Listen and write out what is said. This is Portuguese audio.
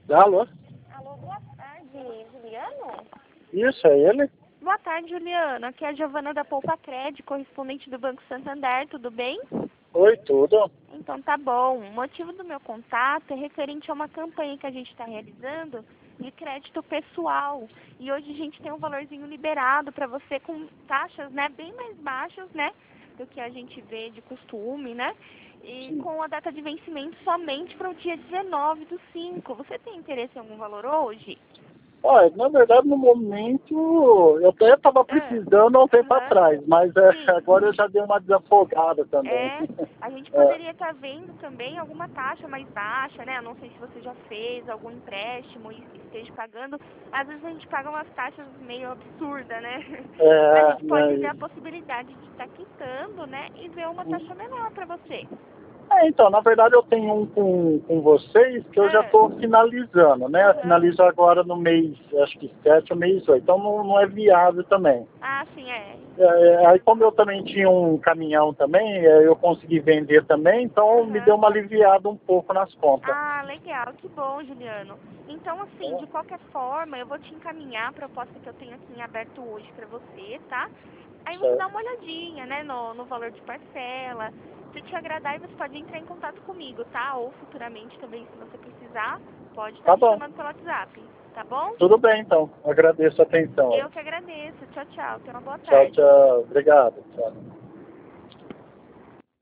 Alô? Alô, boa tarde, Juliano? Isso, é ele? Boa tarde, Juliano. Aqui é a Giovana da Poupa Cred, correspondente do Banco Santander, tudo bem? Oi, tudo? Então tá bom. O motivo do meu contato é referente a uma campanha que a gente está realizando de crédito pessoal. E hoje a gente tem um valorzinho liberado para você com taxas, né, bem mais baixas, né, do que a gente vê de costume, né? E Sim. com a data de vencimento somente para o dia 19/5. Você tem interesse em algum valor hoje? Olha, na verdade, no momento, eu até estava Ah, precisando há um tempo aham. atrás, mas Sim. agora eu já dei uma desafogada também. É, a gente É, poderia estar vendo também alguma taxa mais baixa, né? Eu não sei se você já fez algum empréstimo e esteja pagando. Às vezes a gente paga umas taxas meio absurdas, né? A gente pode ver mas, a possibilidade de estar quitando, né? E ver uma taxa menor para você. então, na verdade, eu tenho um com vocês que eu já Ah, estou finalizando, né? Eu aham. finalizo agora no mês, acho que 7 ou mês 8, então não é viável também. Ah, sim, é. Aí como eu também tinha um caminhão também, eu consegui vender também, então me deu Aham. uma aliviada um pouco nas contas. Ah, legal, que bom, Juliano. Então, assim, de qualquer forma, eu vou te encaminhar a proposta que eu tenho aqui em aberto hoje para você, tá? Aí você dá Certo. uma olhadinha, né, no valor de parcela. Se te agradar, você pode entrar em contato comigo, tá? Ou futuramente também, se você precisar, pode estar Tá me bom. chamando pelo WhatsApp, tá bom? Tudo bem, então. Agradeço a atenção aí. Eu que agradeço. Tchau, tchau. Tenha uma boa Tchau, tarde. tchau. Obrigado. Tchau.